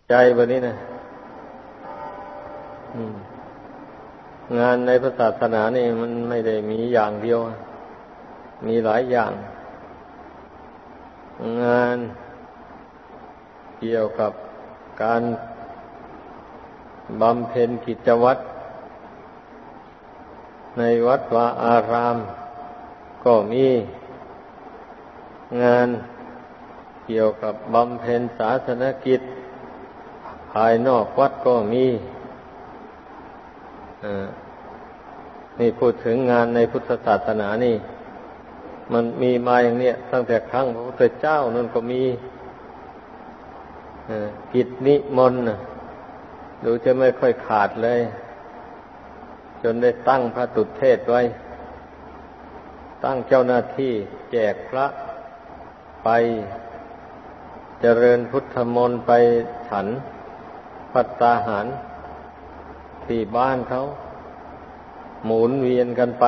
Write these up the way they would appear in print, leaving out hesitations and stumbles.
ใจแบบนี้นะงานในพระศาสนานี่มันไม่ได้มีอย่างเดียวมีหลายอย่างงานเกี่ยวกับการบำเพ็ญกิจวัตรในวัดวาอารามก็มีงานเกี่ยวกับบำเพ็ญศาสนกิจภายนอกวัดก็มีนี่พูดถึงงานในพุทธศาสนานี่มันมีมาอย่างเนี้ยตั้งแต่ครั้งพระพุทธเจ้านั่นก็มีกิจนิมนต์ดูจะไม่ค่อยขาดเลยจนได้ตั้งพระตุเทศไว้ตั้งเจ้าหน้าที่แจกพระไปเจริญพุทธมนต์ไปฉันภัตตาหารที่บ้านเขาหมุนเวียนกันไป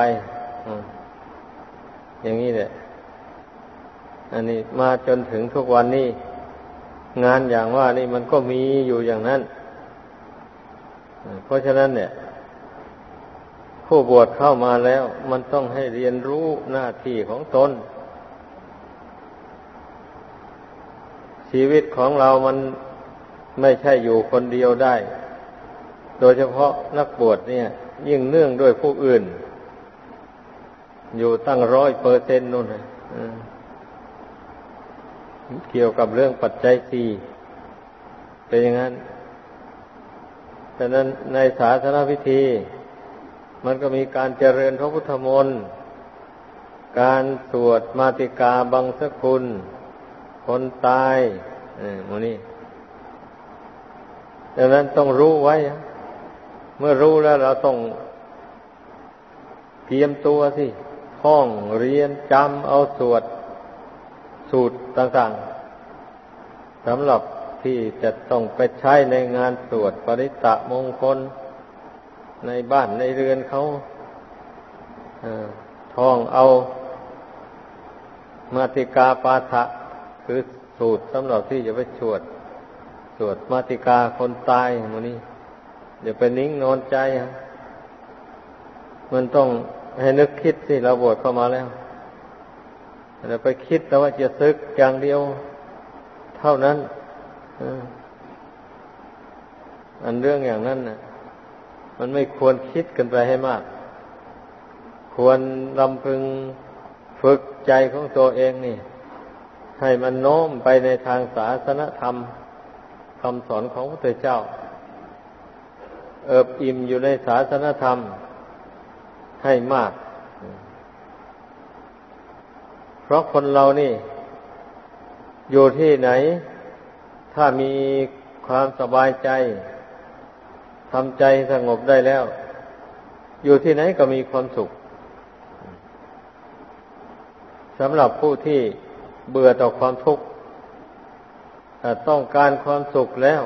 อย่างนี้แหละอันนี้มาจนถึงทุกวันนี้งานอย่างว่านี่มันก็มีอยู่อย่างนั้นเพราะฉะนั้นเนี่ยผู้บวชเข้ามาแล้วมันต้องให้เรียนรู้หน้าที่ของตนชีวิตของเรามันไม่ใช่อยู่คนเดียวได้โดยเฉพาะนักบวชเนี่ยยิ่งเนื่องด้วยผู้อื่นอยู่ตั้ง100%นู่นนะเกี่ยวกับเรื่องปัจจัยสี่เป็นอย่างนั้นฉะนั้นในศาสนพิธีมันก็มีการเจริญพระพุทธมนต์การสวดมาติกาบังสกุลคนตายหมู่นี้ดังนั้นต้องรู้ไว้เมื่อรู้แล้วเราต้องเตรียมตัวสิท่องเรียนจำเอาสวดสูตรต่างๆสำหรับที่จะต้องไปใช้ในงานสวดปริตะมงคลในบ้านในเรือนเขาท่องเอามาติกาปาฐะคือสูตรสำหรับที่จะไปสวดมาติกาคนตายหมู่นี้อย่าไปนิ่งนอนใจมันต้องให้นึกคิดสิเราบวชเข้ามาแล้วเราไปคิดแต่ว่าจะศึกอย่างเดียวเท่านั้นอันเรื่องอย่างนั้นน่ะมันไม่ควรคิดกันไปให้มากควรรำพึงฝึกใจของตัวเองนี่ให้มันโน้มไปในทางศาสนธรรมคำสอนของพระพุทธเจ้าเอิบอิ่มอยู่ในศาสนธรรมให้มากเพราะคนเรานี่อยู่ที่ไหนถ้ามีความสบายใจทำใจสงบได้แล้วอยู่ที่ไหนก็มีความสุขสำหรับผู้ที่เบื่อต่อความทุกข์แต่ต้องการความสุขแล้ว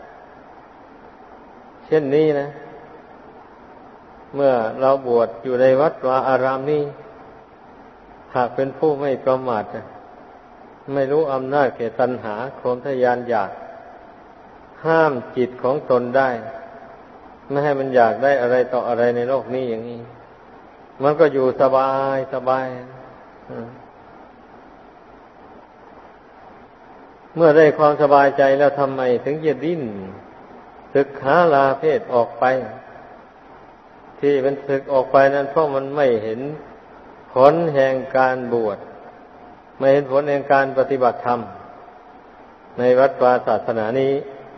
เช่นนี้นะเมื่อเราบวชอยู่ในวัดวาอารามนี้หากเป็นผู้ไม่ประมาทไม่รู้อำนาจแก่ตัณหาโคลนทะยานอยากห้ามจิตของตนได้ไม่ให้มันอยากได้อะไรต่ออะไรในโลกนี้อย่างนี้มันก็อยู่สบายเมื่อได้ความสบายใจแล้วทำไมถึงจะดิ้นศึกหาลาเพศออกไปที่มันศึกออกไปนั้นเพราะมันไม่เห็นผลแห่งการบวชไม่เห็นผลแห่งการปฏิบัติธรรมในวัดวาศาสนานี้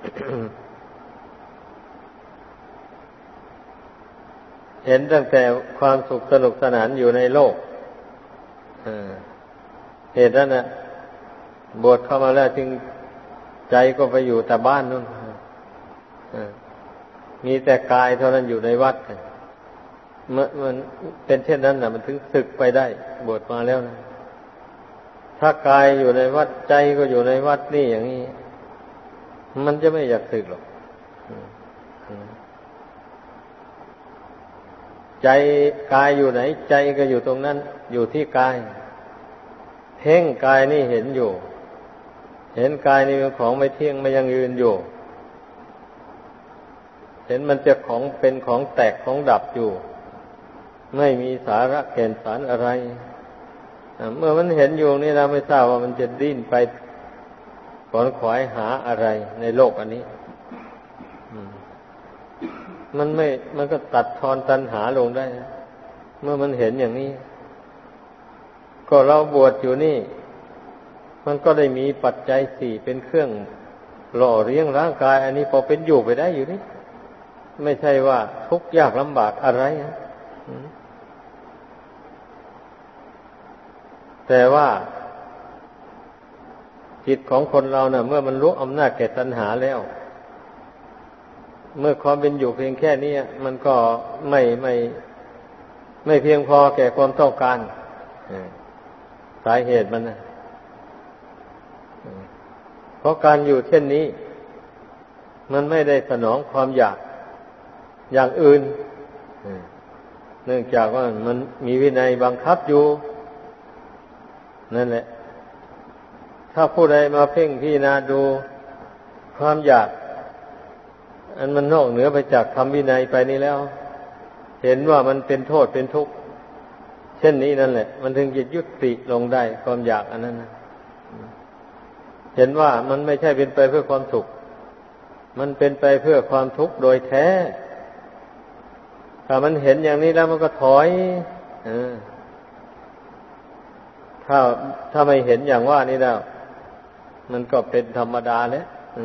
เห็นตั้งแต่ความสุขสนุกสนานอยู่ในโลกเหตุนั้นน่ะบวชเข้ามาแล้วจึงใจก็ไปอยู่แต่บ้านนู่นมีแต่กายเท่านั้นอยู่ในวัดมันเป็นเช่นนั้นน่ะมันถึงสึกไปได้บวชมาแล้วนะถ้ากายอยู่ในวัดใจก็อยู่ในวัดนี่อย่างนี้มันจะไม่อยากสึกหรอกใจกายอยู่ไหนใจก็อยู่ตรงนั้นอยู่ที่กายเพ่งกายนี่เห็นอยู่เห็นกายนี่เป็นของไม่เที่ยงไม่ยั่งยืนอยู่เห็นมันจะของเป็นของแตกของดับอยู่ไม่มีสาระแก่นสารอะไรเมื่อมันเห็นอยู่นี่เราไม่ทราบว่ามันจะดิ้นไปขวนขวายหาอะไรในโลกอันนี้มันก็ตัดทอนตัณหาลงได้นะเมื่อมันเห็นอย่างนี้ก็เราบวชอยู่นี่มันก็ได้มีปัจจัยสี่เป็นเครื่องหล่อเลี้ยงร่างกายอันนี้พอเป็นอยู่ไปได้อยู่นี่ไม่ใช่ว่าทุกข์ยากลำบากอะไรนะแต่ว่าจิตของคนเราเมื่อมันรู้อำนาจแก่ตัณหาแล้วเมื่อความเป็นอยู่เพียงแค่นี้มันก็ไม่เพียงพอแก่ความต้องการสาเหตุมันนะเพราะการอยู่เช่นนี้มันไม่ได้สนองความอยากอย่างอื่นเนื่องจากว่ามันมีวินัยบังคับอยู่นั่นแหละถ้าผู้ใดมาเพ่งพิจารณาดูความอยากอันมันนอกเหนือไปจากธรรมวินัยไปนี้แล้วเห็นว่ามันเป็นโทษเป็นทุกข์เช่นนี้นั่นแหละมันถึงจะยุติลงได้ความอยากอันนั้นนะเห็นว่ามันไม่ใช่เป็นไปเพื่อความสุขมันเป็นไปเพื่อความทุกข์โดยแท้ถ้ามันเห็นอย่างนี้แล้วมันก็ถอยถ้าไม่เห็นอย่างว่านี้แล้วมันก็เป็นธรรมดาแล้ว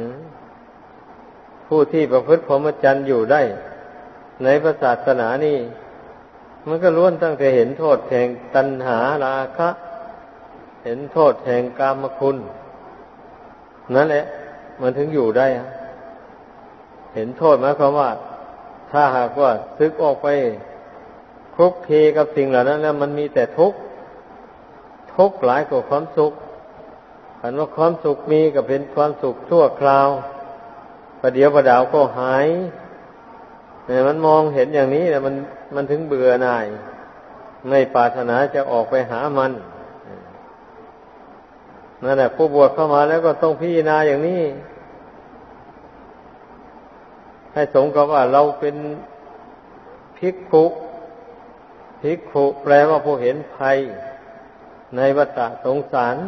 ผู้ที่ประพฤติพรหมจรรย์อยู่ได้ในพระศาสนานี่มันก็ล้วนตั้งแต่เห็นโทษแห่งตัณหาราคะเห็นโทษแห่งกามคุณนั่นแหละมันถึงอยู่ได้เห็นโทษหมายความว่าถ้าหากว่าซึกออกไปคลุกคลีกับสิ่งเหล่านั้นแล้วมันมีแต่ทุกข์หลายกว่าความสุขคันว่าความสุขมีก็เป็นความสุขชั่วคราวประเดี๋ยวประดาวก็หายแต่มันมองเห็นอย่างนี้แต่มันถึงเบื่อหน่ายไม่ปรารถนาจะออกไปหามันนั่นแหละผู้บวชเข้ามาแล้วก็ต้องพิจารณาอย่างนี้ให้สมกับว่าเราเป็นภิกขุแปลว่าผู้เห็นภัยในวัฏสงสาร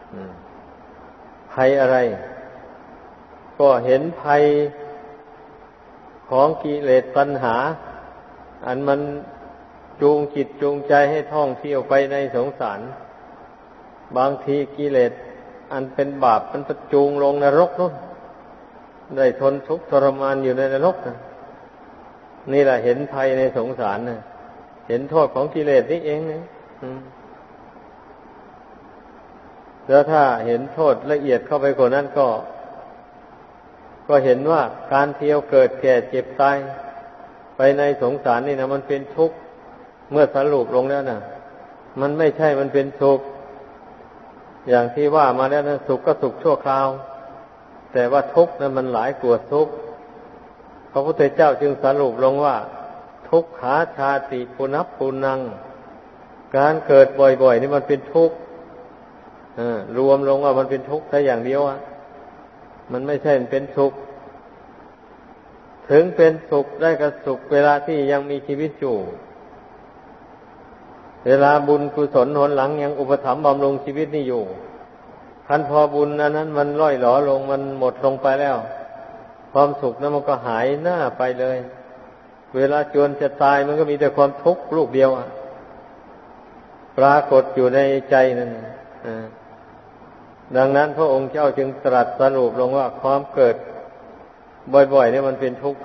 ภัยอะไรก็เห็นภัยของกิเลสตัณหาอันมันจูงจิตจูงใจให้ท่องเที่ยวไปในสงสารบางทีกิเลสอันเป็นบาปมันประจูงลงนรกนู่นได้ทนทุกข์ทรมานอยู่ในนรกนะนี่แหละเห็นภัยในสงสารนะเห็นโทษของกิเลสนี่เองนะแล้วถ้าเห็นโทษละเอียดเข้าไปกว่านั้นก็เห็นว่าการเที่ยวเกิดแก่เจ็บตายไปในสงสารนี่นะมันเป็นทุกข์เมื่อสรุปลงแล้วนะมันไม่ใช่มันเป็นสุขอย่างที่ว่ามาแล้วนะสุขก็สุขชั่วคราวแต่ว่าทุกข์นั้นมันหลายกว่าทุกข์พระพุทธเจ้าจึงสรุปลงว่าทุกขาชาติปุนัพปุนังการเกิดบ่อยๆนี่มันเป็นทุกข์รวมลงว่ามันเป็นทุกข์แต่อย่างเดียวมันไม่ใช่เป็นสุขถึงเป็นสุขได้ก็สุขเวลาที่ยังมีชีวิตอยู่เวลาบุญกุศลหนหลังยังอุปถัมภ์บำรุงชีวิตนี่อยู่คันพอบุญนั้นมันล่อยหลอลงมันหมดลงไปแล้วความสุขนั้นมันก็หายหน้าไปเลยเวลาจวนจะตายมันก็มีแต่ความทุกข์ลูกเดียวปรากฏอยู่ในใจนั่นดังนั้นพระองค์เจ้าจึงตรัสสรุปลงว่าความเกิดบ่อยๆนี่มันเป็นทุกข์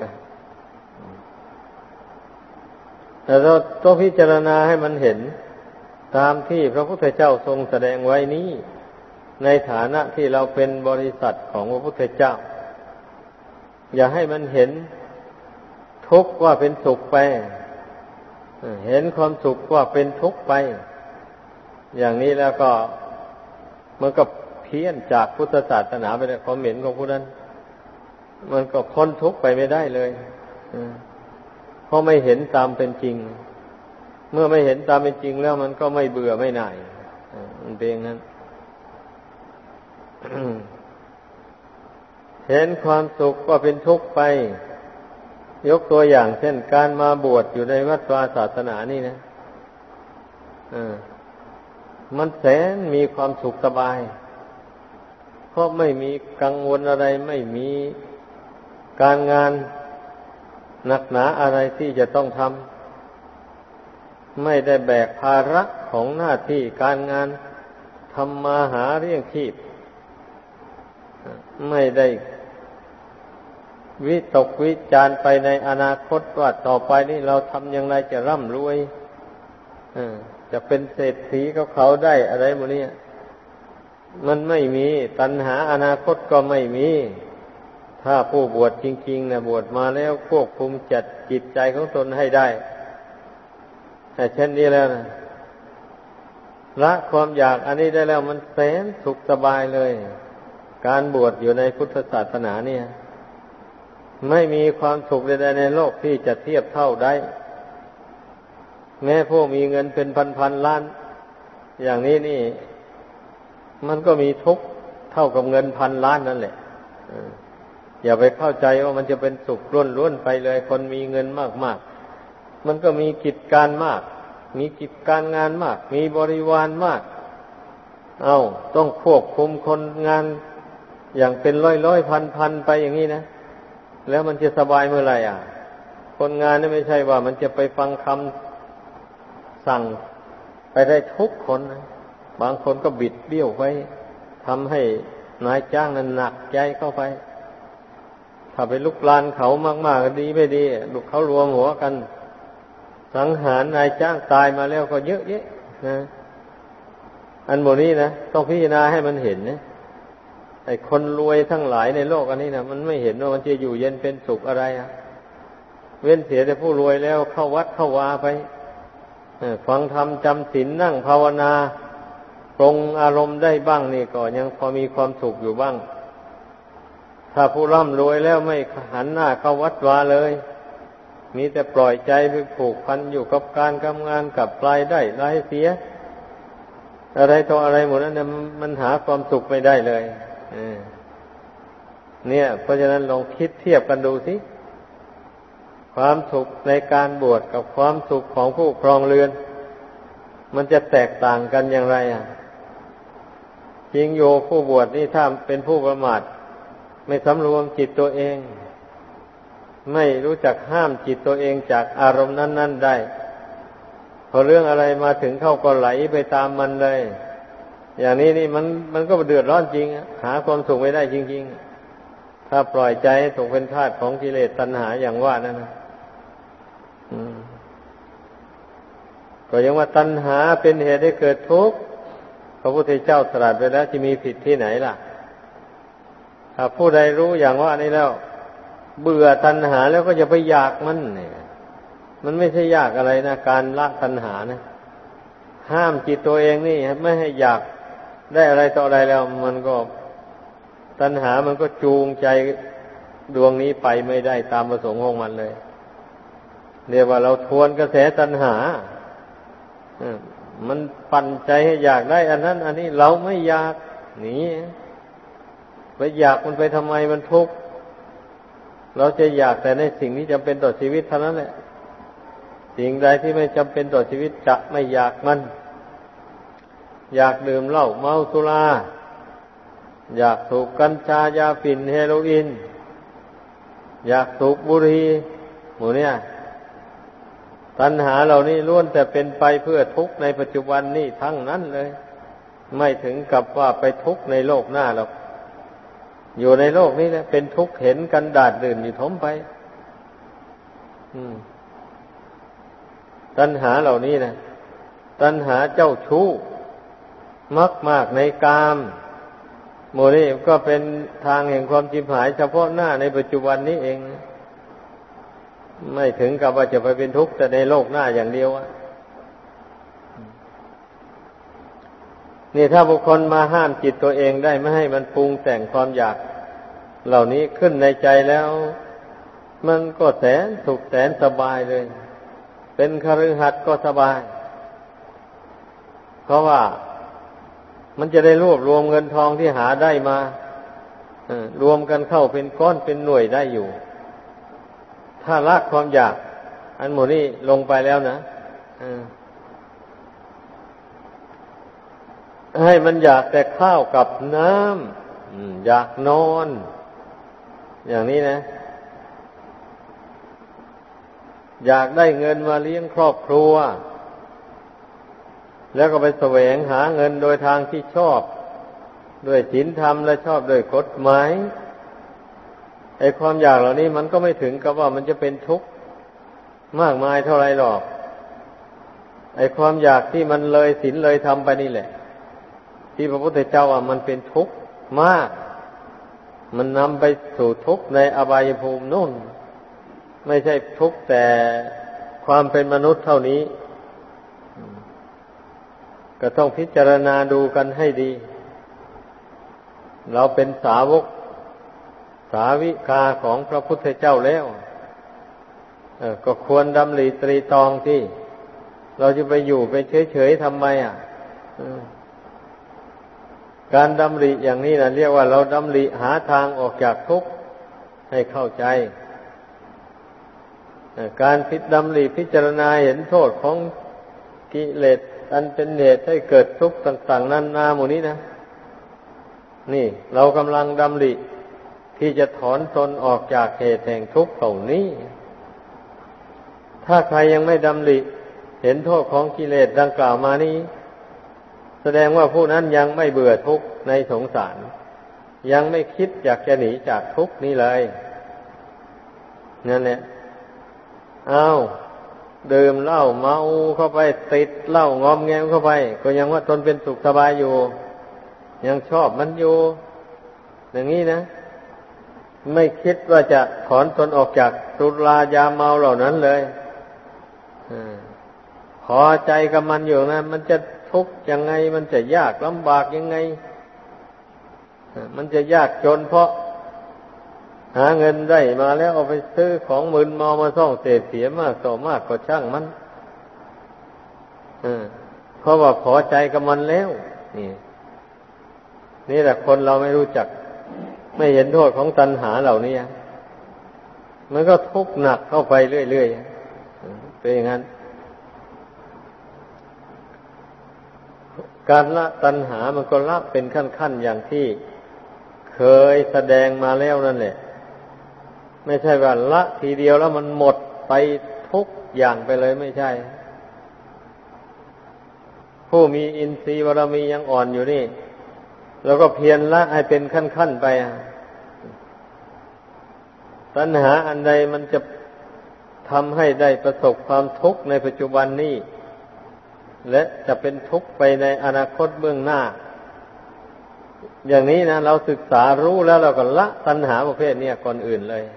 แต่เราต้องพิจารณาให้มันเห็นตามที่พระพุทธเจ้าทรงแสดงไว้นี้ในฐานะที่เราเป็นบริษัทของพระพุทธเจ้าอย่าให้มันเห็นทุกข์ว่าเป็นสุขไปเห็นความสุขว่าเป็นทุกข์ไปอย่างนี้แล้วก็มันก็เพี้ยนจากพุทธศาสนาไปเลยความเห็นของผู้นั้นมันก็พ้นทุกข์ไปไม่ได้เลยเพราะไม่เห็นตามเป็นจริงเมื่อไม่เห็นตามเป็นจริงแล้วมันก็ไม่เบื่อไม่หน่ายมันเป็นอย่างนั้น เห็นความสุขว่าเป็นทุกข์ไปยกตัวอย่างเช่นการมาบวชอยู่ในวัดวาศาสนานี่นะมันแสนมีความสุขสบายเพราะไม่มีกังวลอะไรไม่มีการงานหนักหนาอะไรที่จะต้องทำไม่ได้แบกภาระของหน้าที่การงานทำมาหาเลี้ยงชีพไม่ได้วิตกวิจารไปในอนาคตว่าต่อไปนี้เราทำอย่างไรจะร่ำรวยจะเป็นเศรษฐีกับเขาได้อะไรหมดนี้มันไม่มีตัณหาอนาคตก็ไม่มีถ้าผู้บวชจริงๆนะบวชมาแล้วควบคุมจัดจิตใจของตนให้ได้แต่เช่นนี้แล้วนะละความอยากอันนี้ได้แล้วมันแสนสุขสบายเลยการบวชอยู่ในพุทธศาสนาเนี่ยไม่มีความสุขใดๆในโลกที่จะเทียบเท่าได้แม้ผู้มีเงินเป็นพันๆล้านอย่างนี้นี่มันก็มีทุกข์เท่ากับเงินพันล้านนั่นแหละอย่าไปเข้าใจว่ามันจะเป็นสุขล้วนๆไปเลยคนมีเงินมากๆมันก็มีกิจการมากมีกิจการงานมากมีบริวารมากต้องควบคุมคนงานอย่างเป็นร้อยๆพันๆไปอย่างนี้นะแล้วมันจะสบายเมื่อไหร่คนงานนี่ไม่ใช่ว่ามันจะไปฟังคำสั่งไปได้ทุกคนนะบางคนก็บิดเบี้ยวไปทำให้นายจ้างนั้นหนักใจเข้าไปถ้าไปลุกลานเขามากๆก็ดีไม่ดีลูกเขารวมหัวกันสังหารนายจ้างตายมาแล้วก็เยอะแยะนะอันโมนี้นะต้องพิจารณาให้มันเห็นนะไอ้คนรวยทั้งหลายในโลกอันนี้นะมันไม่เห็นว่ามันจะอยู่เย็นเป็นสุขอะไรเว้นเสียแต่ผู้รวยแล้วเข้าวัดเข้าวาไปฟังธรรมจำศีลนั่งภาวนาปรงอารมณ์ได้บ้างนี่ก็ยังพอมีความสุขอยู่บ้างถ้าผู้ร่ำรวยแล้วไม่หันหน้าเข้าวัดวาเลยมีแต่ปล่อยใจไปผูกพันอยู่กับการทำงานกับรายได้รายเสียอะไรต่ออะไรหมดนั้นมันหาความสุขไม่ได้เลยเนี่ยเพราะฉะนั้นลองคิดเทียบกันดูสิความสุขในการบวชกับความสุขของผู้ครองเรือนมันจะแตกต่างกันอย่างไรจริงโยผู้บวชนี่ถ้าเป็นผู้ประมาทไม่สำรวมจิตตัวเองไม่รู้จักห้ามจิตตัวเองจากอารมณ์นั้นๆได้พอเรื่องอะไรมาถึงเข้าก็ไหลไปตามมันเลยอย่างนี้นี่มันก็เดือดร้อนจริงหาความสุขไม่ได้จริงๆถ้าปล่อยใจให้ตกเป็นทาสของกิเลสตัณหาอย่างว่านั่นนะก็ยังว่าตัณหาเป็นเหตุให้เกิดทุกข์พระพุทธเจ้าตรัสไว้แล้วจะมีผิดที่ไหนล่ะถ้าผู้ใดรู้อย่างว่านี้แล้วเบื่อตัณหาแล้วก็จะไปอยากมันเนี่ยมันไม่ใช่ยากอะไรนะการละตัณหานะห้ามจิตตัวเองนี่ไม่ให้อยากได้อะไรต่ออะไรแล้วมันก็ตัณหามันก็จูงใจดวงนี้ไปไม่ได้ตามประสงค์ของมันเลยเรียกว่าเราทวนกระแสตัณหามันปั่นใจให้อยากได้อันนั้นอันนี้เราไม่อยากหนีไปอยากมันไปทำไมมันทุกข์เราจะอยากแต่ในสิ่งที่จำเป็นต่อชีวิตเท่านั้นแหละสิ่งใดที่ไม่จำเป็นต่อชีวิตจะไม่อยากมันอยากดื่มเหล้าเมาสุราอยากสูบกัญชายาฝิ่นเฮโรอีนอยากสูบบุหรี่หมู่เนี่ยตัณหาเหล่านี้ล้วนแต่เป็นไปเพื่อทุกข์ในปัจจุบันนี่ทั้งนั้นเลยไม่ถึงกับว่าไปทุกข์ในโลกหน้าหรอกอยู่ในโลกนี้แหละเป็นทุกข์เห็นกันดาดดื่นอยู่ทมไปตัณหาเหล่านี้นะตัณหาเจ้าชู้มากในกามโมนี่ก็เป็นทางแห่งความชิบหายเฉพาะหน้าในปัจจุบันนี้เองไม่ถึงกับว่าจะไปเป็นทุกข์แต่ในโลกหน้าอย่างเดียวนี่ถ้าบุคคลมาห้ามจิตตัวเองได้ไม่ให้มันปรุงแต่งความอยากเหล่านี้ขึ้นในใจแล้วมันก็แสนสุขแสนสบายเลยเป็นคฤหัสถ์ก็สบายเพราะว่ามันจะได้รวบรวมเงินทองที่หาได้มารวมกันเข้าเป็นก้อนเป็นหน่วยได้อยู่ถ้าละความอยากอันหมดนี้ลงไปแล้วนะให้มันอยากแต่ข้าวกับน้ำอยากนอนอย่างนี้นะอยากได้เงินมาเลี้ยงครอบครัวแล้วก็ไปแสวงหาเงินโดยทางที่ชอบด้วยศีลธรรมและชอบด้วยกฎหมายไอ้ความอยากเหล่านี้มันก็ไม่ถึงกับว่ามันจะเป็นทุกข์มากมายเท่าไรหรอกไอ้ความอยากที่มันเลยศีลเลยธรรมไปนี่แหละที่พระพุทธเจ้าว่ามันเป็นทุกข์มากมันนำไปสู่ทุกข์ในอบายภูมินู่นไม่ใช่ทุกข์แต่ความเป็นมนุษย์เท่านี้ก็ต้องพิจารณาดูกันให้ดีเราเป็นสาวกสาวิกาของพระพุทธเจ้าแล้วก็ควรดำริตรีตรองที่เราจะไปอยู่ไปเฉยๆทำไมการดำริอย่างนี้นะเรียกว่าเราดำริหาทางออกจากทุกข์ให้เข้าใจการดำริพิจารณาเห็นโทษของกิเลสอันเป็นเหตุให้เกิดทุกข์ต่างๆนานาหมู่นี้นะนี่เรากำลังดำริที่จะถอนตนออกจากเหตุแห่งทุกข์เหล่านี้ถ้าใครยังไม่ดำริเห็นโทษของกิเลสดังกล่าวมานี้แสดงว่าผู้นั้นยังไม่เบื่อทุกข์ในสงสารยังไม่คิดอยากจะหนีจากทุกข์นี้เลยนั่นแหละดื่มเหล้าเมาเข้าไปติดเหล้างอมแงมเข้าไปก็ยังว่าตนเป็นสุขสบายอยู่ยังชอบมันอยู่อย่างนี้นะไม่คิดว่าจะถอนตนออกจากสุรายาเมาเหล่านั้นเลยพอใจกับมันอยู่นะมันจะทุกข์ยังไงมันจะยากลำบากยังไงมันจะยากจนเพราะหาเงินได้มาแล้วเอาไปซื้อของมึนเมามาซ่องเสียมากต่อมากก็ช่างมันเพราะว่าพอใจกับมันแล้วนี่แหละคนเราไม่รู้จักไม่เห็นโทษของตัณหาเหล่านี้มันก็ทุกข์หนักเข้าไปเรื่อยๆเป็นอย่างนั้นการละตัณหามันก็ละเป็นขั้นๆอย่างที่เคยแสดงมาแล้วนั่นแหละไม่ใช่ว่าละทีเดียวแล้วมันหมดไปทุกอย่างไปเลยไม่ใช่ผู้มีอินทรีย์บารมียังอ่อนอยู่นี่แล้วก็เพียรละให้เป็นขั้นๆไปตัณหาอันใดมันจะทำให้ได้ประสบความทุกข์ในปัจจุบันนี้และจะเป็นทุกข์ไปในอนาคตเบื้องหน้าอย่างนี้นะเราศึกษารู้แล้วเราก็ละตัณหาประเภทนี้ก่อนอื่นเลย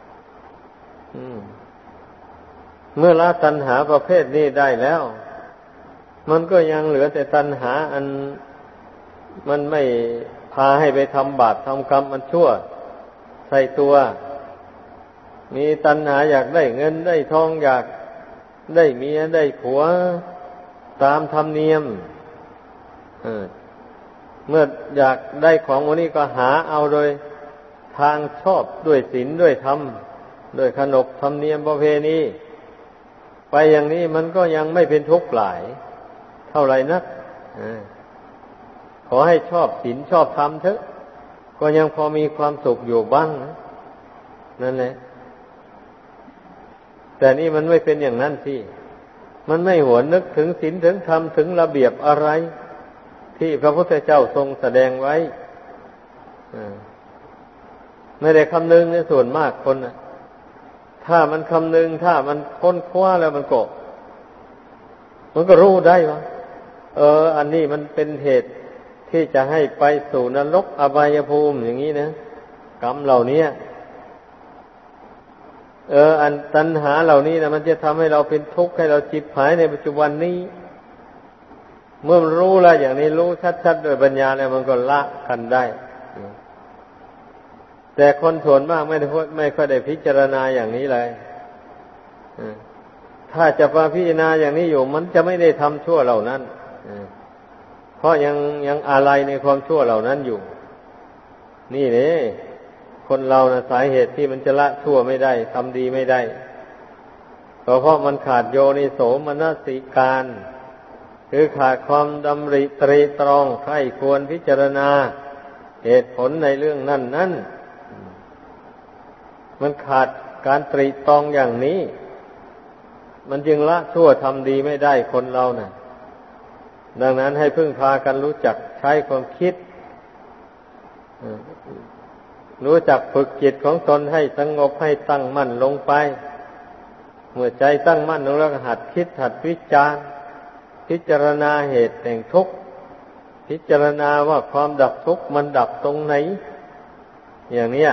เมื่อละตัณหาประเภทนี้ได้แล้วมันก็ยังเหลือแต่ตัณหาอันมันไม่พาให้ไปทำบาปทำกรรมอันชั่วใส่ตัวมีตัณหาอยากได้เงินได้ทองอยากได้เมียได้ผัวตามธรรมเนียมเมื่ออยากได้ของวันนี้ก็หาเอาโดยทางชอบด้วยศีลด้วยธรรมด้วยขนบธรรมเนียมประเพณีไปอย่างนี้มันก็ยังไม่เป็นทุกข์หลายเท่าไหร่นักขอให้ชอบศีลชอบธรรมเถอะก็ยังพอมีความสุขอยู่บ้างนั่นแหละแต่นี่มันไม่เป็นอย่างนั้นสิมันไม่หวนนึกถึงศีลถึงธรรมถึงระเบียบอะไรที่พระพุทธเจ้าทรงแสดงไว้ไม่ได้คำนึงในส่วนมากคนถ้ามันคำนึงถ้ามันค้นคว้าแล้วมันก็รู้ได้ว่าอันนี้มันเป็นเหตุที่จะให้ไปสู่นรกอบายภูมิอย่างนี้นะกรรมเหล่านี้อันตัณหาเหล่านี้นะมันจะทำให้เราเป็นทุกข์ให้เราจิบหายในปัจจุบันนี้เมื่อมันรู้แล้วอย่างนี้รู้ชัดๆด้วยปัญญาแล้วมันก็ละกันได้แต่คนส่วนมากไม่ค่อยได้พิจารณาอย่างนี้เลยถ้าจะมาพิจารณาอย่างนี้อยู่มันจะไม่ได้ทำชั่วเหล่านั้นเพราะยังอะไรในความชั่วเหล่านั้นอยู่นี่เนี่ยคคนเรานะสาเหตุที่มันจะละชั่วไม่ได้ทำดีไม่ได้ก็เพราะมันขาดโยนิโสมนสิการคือขาดความดำริตรีตรองใคร่ควรพิจารณาเหตุผลในเรื่องนั้นมันขาดการตรีตรองอย่างนี้มันจึงละชั่วทำดีไม่ได้คนเราน่ะดังนั้นให้พึ่งพากันรู้จักใช้ความคิดรู้จักฝึกจิตของตนให้สงบให้ตั้งมั่นลงไปเมื่อใจตั้งมั่นลงแล้วหัดคิดหัดวิจารณ์พิจารณาเหตุแห่งทุกข์พิจารณาว่าความดับทุกข์มันดับตรงไหนอย่างเนี้ย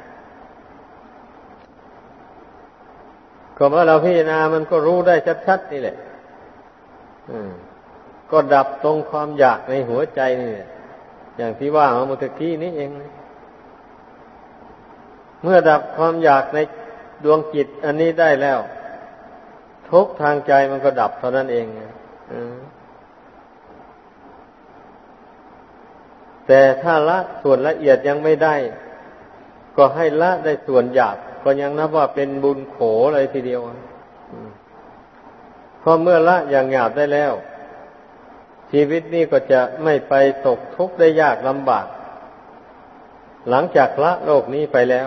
ก็เมื่อเราพิจารณามันก็รู้ได้ชัดๆนี่แหละก็ดับตรงความอยากในหัวใจนี่แหละอย่างที่ว่าเมื่อกี้นี้เองเมื่อดับความอยากในดวงจิตอันนี้ได้แล้วทุกทางใจมันก็ดับเท่านั้นเองแต่ถ้าละส่วนละเอียดยังไม่ได้ก็ให้ละได้ส่วนหยาบก็ยังนับว่าเป็นบุญโขเลยทีเดียวพอเมื่อละอย่างหยาบได้แล้วชีวิตนี้ก็จะไม่ไปตกทุกข์ได้ยากลำบากหลังจากละโลกนี้ไปแล้ว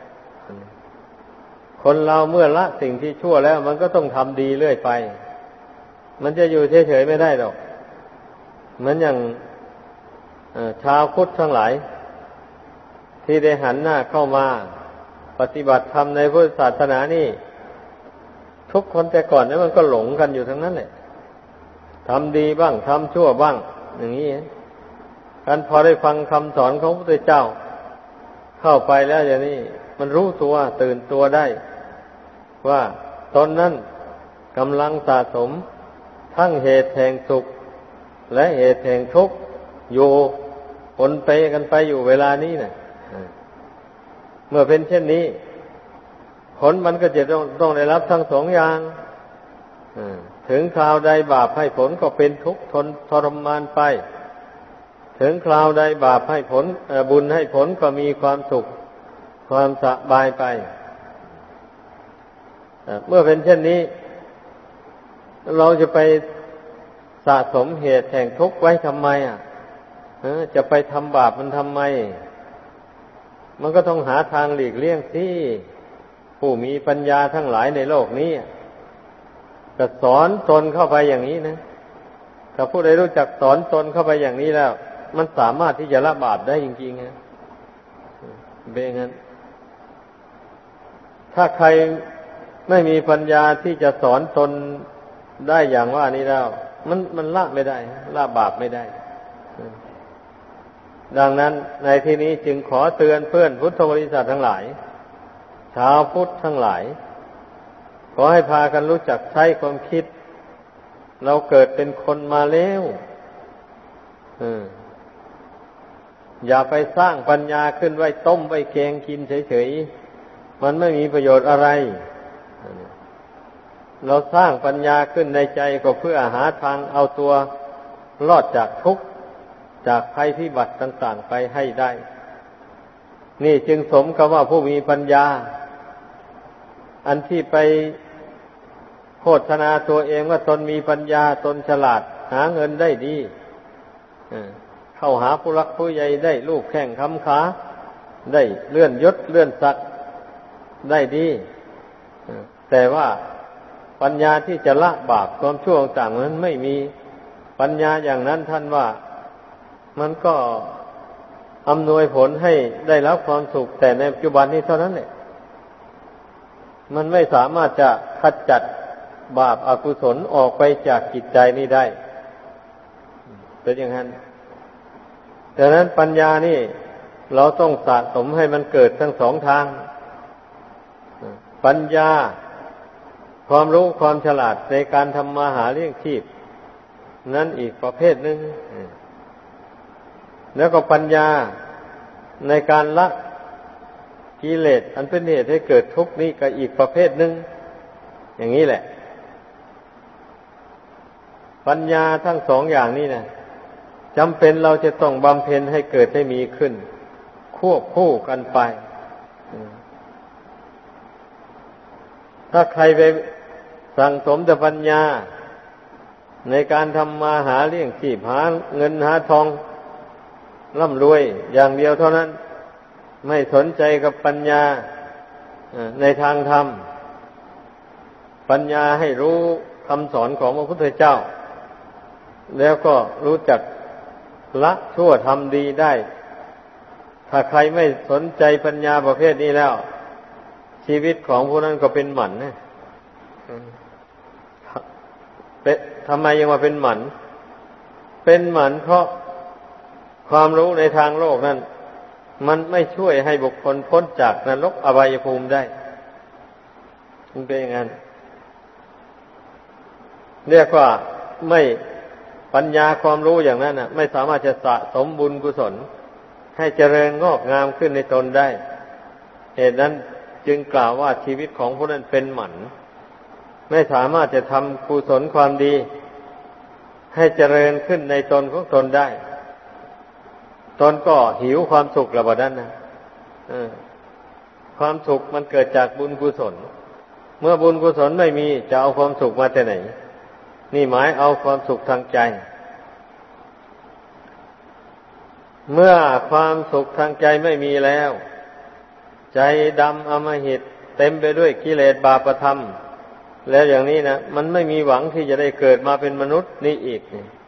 คนเราเมื่อละสิ่งที่ชั่วแล้วมันก็ต้องทำดีเรื่อยไปมันจะอยู่เฉยๆไม่ได้หรอกเหมือนอย่างชาวพุทธทั้งหลายที่ได้หันหน้าเข้ามาปฏิบัติธรรมในพุทธศาสนานี่ทุกคนแต่ก่อนนั้นมันก็หลงกันอยู่ทั้งนั้นแหละทำดีบ้างทำชั่วบ้างอย่างนี้การพอได้ฟังคำสอนของพระพุทธเจ้าเข้าไปแล้วอย่างนี้มันรู้ตัวตื่นตัวได้ว่าตนนั้นกำลังสะสมทั้งเหตุแห่งสุขและเหตุแห่งทุกข์อยู่ปนเปกันไปอยู่เวลานี้นะเมื่อเป็นเช่นนี้ผลมันก็จะต้องได้รับทั้งสองอย่างถึงคราวใดบาปให้ผลก็เป็นทุกข์ทรมานไปถึงคราวใดบาปให้ผลบุญให้ผลก็มีความสุขความสบายไปเมื่อเป็นเช่นนี้เราจะไปสะสมเหตุแห่งทุกข์ไว้ทำไมจะไปทำบาปมันทำไมมันก็ต้องหาทางหลีกเลี่ยงสิผู้มีปัญญาทั้งหลายในโลกนี้ก็สอนตนเข้าไปอย่างนี้นะถ้าผู้ใดรู้จักสอนตนเข้าไปอย่างนี้แล้วมันสามารถที่จะละบาปได้จริงๆนะเป็นงั้นถ้าใครไม่มีปัญญาที่จะสอนตนได้อย่างว่านี้แล้วมันละไม่ได้ละบาปไม่ได้ดังนั้นในที่นี้จึงขอเตือนเพื่อนพุทธบริษัททั้งหลายชาวพุทธทั้งหลายขอให้พากันรู้จักใช้ความคิดเราเกิดเป็นคนมาแล้วอย่าไปสร้างปัญญาขึ้นไว้ต้มไว้แกงกินเฉยๆมันไม่มีประโยชน์อะไรเราสร้างปัญญาขึ้นในใจก็เพื่อหาทางเอาตัวรอดจากทุกข์จากภัยพิบัติต่างๆไปให้ได้นี่จึงสมกับว่าผู้มีปัญญาอันที่ไปโฆษณาตัวเองว่าตนมีปัญญาตนฉลาดหาเงินได้ดีเข้าหาผู้รักผู้ใหญ่ได้ลูกแข้งค้ำขาได้เลื่อนยศเลื่อนศักดิ์ได้ดีแต่ว่าปัญญาที่จะละบาปความชั่วต่างๆนั้นไม่มีปัญญาอย่างนั้นท่านว่ามันก็อำนวยผลให้ได้รับความสุขแต่ในปัจจุบันนี้เท่านั้นแหละมันไม่สามารถจะขจัดบาปอกุศลออกไปจากจิตใจนี้ได้เป็นอย่างนั้นดังนั้นปัญญานี่เราต้องสะสมให้มันเกิดทั้งสองทางปัญญาความรู้ความฉลาดในการทำมาหาเลี้ยงชีพนั้นอีกประเภทหนึ่งแล้วก็ปัญญาในการละกิเลสอันเป็นเหตุให้เกิดทุกข์นี่ก็อีกประเภทหนึ่งอย่างนี้แหละปัญญาทั้งสองอย่างนี้นะจำเป็นเราจะต้องบำเพ็ญให้เกิดให้มีขึ้นควบคู่กันไปถ้าใครไปสั่งสมแต่ปัญญาในการทำมาหาเลี้ยงชีพหาเงินหาทองร่ำรวยอย่างเดียวเท่านั้นไม่สนใจกับปัญญาในทางธรรมปัญญาให้รู้คำสอนของพระพุทธเจ้าแล้วก็รู้จักละชั่วทำดีได้ถ้าใครไม่สนใจปัญญาประเภทนี้แล้วชีวิตของผู้นั้นก็เป็นหมันนะทำไมยังมาเป็นหมัน เป็นหมันเพราะความรู้ในทางโลกนั้นมันไม่ช่วยให้บุคคลพ้นจากนรกอบายภูมิได้มันเป็นอย่างนั้นเรียกว่าไม่ปัญญาความรู้อย่างนั้นไม่สามารถจะสะสมบุญกุศลให้เจริญงอกงามขึ้นในตนได้เหตุนั้นจึงกล่าวว่าชีวิตของผู้นั้นเป็นหมันไม่สามารถจะทำกุศลความดีให้เจริญขึ้นในตนของตนได้ตนก็หิวความสุขระบาดนั้นนะความสุขมันเกิดจากบุญกุศลเมื่อบุญกุศลไม่มีจะเอาความสุขมาจากไหนนี่หมายเอาความสุขทางใจเมื่อความสุขทางใจไม่มีแล้วใจดำอำมหิตเต็มไปด้วยกิเลสบาปธรรมแล้วอย่างนี้นะมันไม่มีหวังที่จะได้เกิดมาเป็นมนุษย์นี่อีก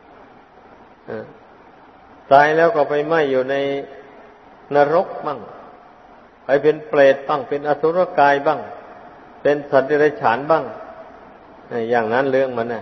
ตายแล้วก็ไปไหม้อยู่ในนรกบ้างไปเป็นเปรตบ้างเป็นอสุรกายบ้างเป็นสัตว์เดรัจฉานบ้างอย่างนั้นเรื่องมันนะ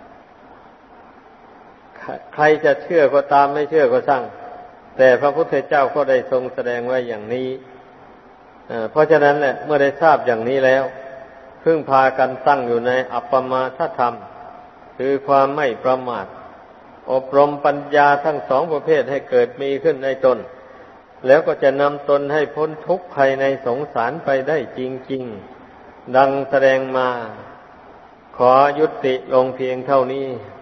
ใครจะเชื่อก็ตามไม่เชื่อก็ช่างแต่พระพุทธเจ้าก็ได้ทรงแสดงไว้อย่างนี้เพราะฉะนั้นแหละเมื่อได้ทราบอย่างนี้แล้วพึ่งพากันตั้งอยู่ในอัปปมาทธรรมคือความไม่ประมาทอบรมปัญญาทั้งสองประเภทให้เกิดมีขึ้นในตนแล้วก็จะนำตนให้พ้นทุกข์ภายในสงสารไปได้จริงๆดังแสดงมาขอยุติลงเพียงเท่านี้